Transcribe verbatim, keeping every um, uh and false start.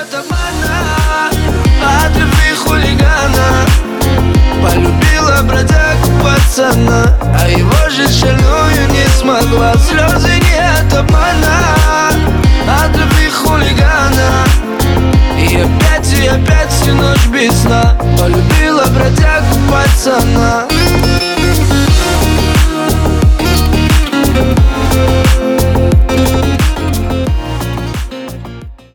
нет обмана, от любви хулигана. Полюбила бродягу пацана, а его же шальную не смогла. Слезы нет обмана, от любви хулигана. И опять, и опять всю ночь без сна.